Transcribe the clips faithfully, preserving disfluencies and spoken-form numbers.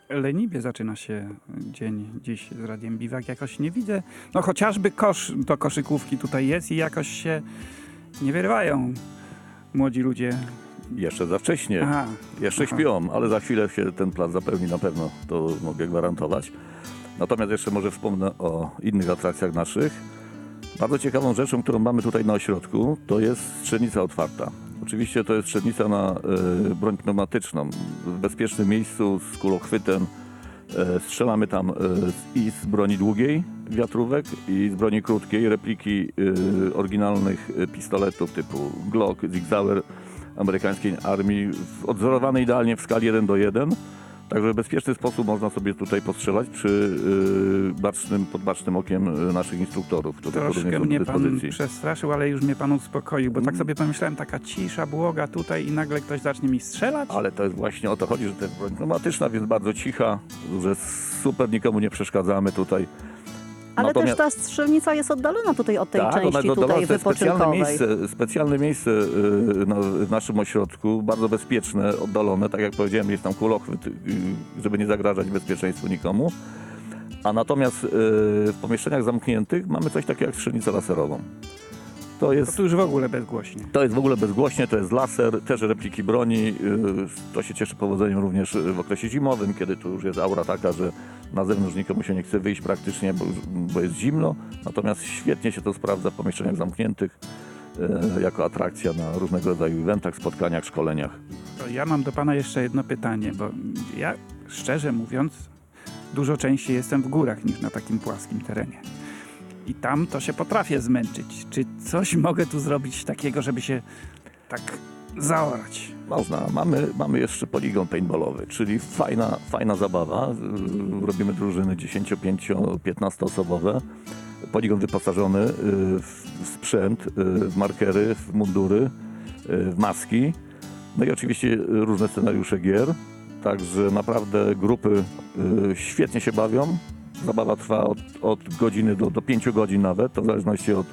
leniwie zaczyna się dzień dziś z Radiem Biwak. Jakoś nie widzę, no chociażby kosz do koszykówki tutaj jest i jakoś się nie wyrywają młodzi ludzie. Jeszcze za wcześnie. Aha. Jeszcze Aha. śpią, ale za chwilę się ten plac zapełni na pewno, to mogę gwarantować. Natomiast jeszcze może wspomnę o innych atrakcjach naszych. Bardzo ciekawą rzeczą, którą mamy tutaj na ośrodku, to jest strzelnica otwarta. Oczywiście to jest strzelnica na y, broń pneumatyczną. W bezpiecznym miejscu z kulochwytem y, strzelamy tam y, i z broni długiej, wiatrówek, i z broni krótkiej, repliki y, oryginalnych y, pistoletów typu Glock, Sig Sauer amerykańskiej armii, odzorowane idealnie w skali jeden do jeden. Także w bezpieczny sposób można sobie tutaj postrzelać przy yy, bacznym, pod bacznym okiem naszych instruktorów. którzy Troszkę podobnie są mnie do pan dyspozycji. przestraszył, ale już mnie pan uspokoił, bo tak sobie pomyślałem, taka cisza, błoga tutaj i nagle ktoś zacznie mi strzelać. Ale to jest właśnie o to chodzi, że to jest broń pneumatyczna, więc bardzo cicha, że super nikomu nie przeszkadzamy tutaj. Ale Natomiast- też ta strzelnica jest oddalona tutaj od tej Tak, ona części jest oddalona, tutaj to jest specjalne wypoczynkowej. miejsce, specjalne miejsce yy, no, w naszym ośrodku, bardzo bezpieczne, oddalone, tak jak powiedziałem, jest tam kulochwyt, yy, żeby nie zagrażać bezpieczeństwu nikomu. A natomiast yy, w pomieszczeniach zamkniętych mamy coś takiego jak strzelnicę laserową. To To jest, tu już w ogóle bezgłośnie. to jest w ogóle bezgłośnie, to jest laser, też repliki broni. Yy, to się cieszy powodzeniem również w okresie zimowym, kiedy tu już jest aura taka, że na zewnątrz nikomu się nie chce wyjść praktycznie, bo, bo jest zimno. Natomiast świetnie się to sprawdza w pomieszczeniach zamkniętych yy, jako atrakcja na różnego rodzaju eventach, spotkaniach, szkoleniach. To ja mam do pana jeszcze jedno pytanie, bo ja szczerze mówiąc dużo częściej jestem w górach niż na takim płaskim terenie. I tam to się potrafię zmęczyć. Czy coś mogę tu zrobić takiego, żeby się tak zaorać? Można. Mamy, mamy jeszcze poligon paintballowy, czyli fajna, fajna zabawa. Yy, Robimy drużyny dziesięcio-, pięcio-, piętnastoosobowe. Poligon wyposażony yy, w w sprzęt, yy, w markery, w mundury, yy, w maski. No i oczywiście yy, różne scenariusze gier. Także naprawdę grupy yy, świetnie się bawią. Zabawa trwa od, od godziny do, do pięciu godzin nawet, to w zależności od,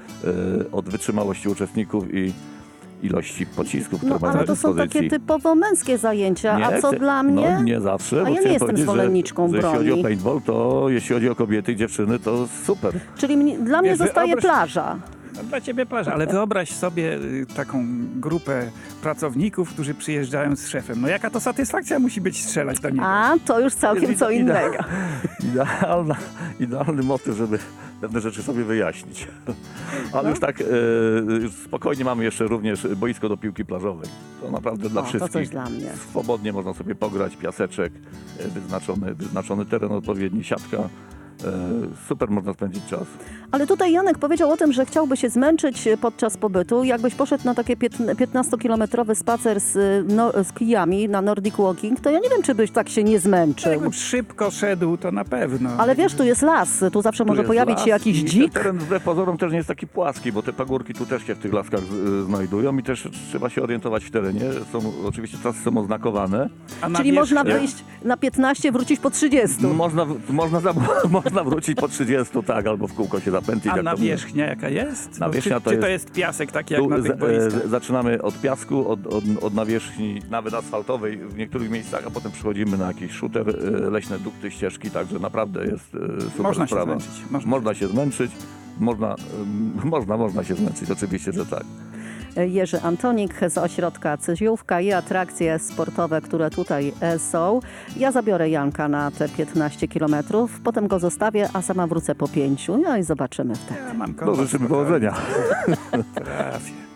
yy, od wytrzymałości uczestników i ilości pocisków, które No mają na ale to są dyspozycji. takie typowo męskie zajęcia, a co chcę- dla mnie? No nie zawsze. A bo ja nie chciałem jestem powiedzieć, że- zwolenniczką że Jeśli chodzi broni. o paintball, to jeśli chodzi o kobiety i dziewczyny, to super. Czyli mnie, dla mnie Wiesz, zostaje wyobraź- plaża. No, dla ciebie plaża, ale wyobraź sobie y, taką grupę pracowników, którzy przyjeżdżają z szefem. No jaka to satysfakcja musi być strzelać do niego. A, to już całkiem Jest co ide- innego. Idealna, idealny motyw, żeby pewne rzeczy sobie wyjaśnić. Ale No. już tak e, już spokojnie mamy jeszcze również boisko do piłki plażowej. To naprawdę dla O, to wszystkich. coś dla mnie. Swobodnie można sobie pograć, piaseczek, e, wyznaczony, wyznaczony teren odpowiedni, siatka. E, super można spędzić czas. Ale tutaj Janek powiedział o tym, że chciałby się zmęczyć podczas pobytu. Jakbyś poszedł na taki piętnastokilometrowy spacer z, no, z kijami na Nordic Walking, to ja nie wiem, czy byś tak się nie zmęczył. Jakbym szybko szedł, to na pewno. Ale wiesz, tu jest las, tu zawsze Tu może jest pojawić las się jakiś i dzik. Ten teren wbrew pozorom też nie jest taki płaski, bo te pagórki tu też się w tych laskach z, znajdują i też trzeba się orientować w terenie. Są, oczywiście trasy są oznakowane. A na Czyli można wierzchnię- wyjść na piętnaście, wrócić po trzydziestu. Można, można, za, można wrócić po trzydziestu, tak, albo w kółko się zapętlić. A jak to mówię. nawierzchnia jaka jest? Bo Nawierzchnia czy, to czy to jest- jest piasek taki jak Tu na z- tych boiskach? e, zaczynamy od piasku, od, od, od nawierzchni nawet asfaltowej w niektórych miejscach, a potem przechodzimy na jakiś shooter, e, leśne dukty, ścieżki, także naprawdę jest e, super Można się sprawa. zmęczyć. Można. Można się zmęczyć, można, em, można, można się zmęczyć, oczywiście, że tak. Jerzy Antonik z ośrodka Cyziówka i atrakcje sportowe, które tutaj e, są. Ja zabiorę Janka na te piętnaście kilometrów, potem go zostawię, a sama wrócę po pięciu. No i zobaczymy wtedy. Ja mam No, kompas życzymy spokojny. powodzenia. Trafię.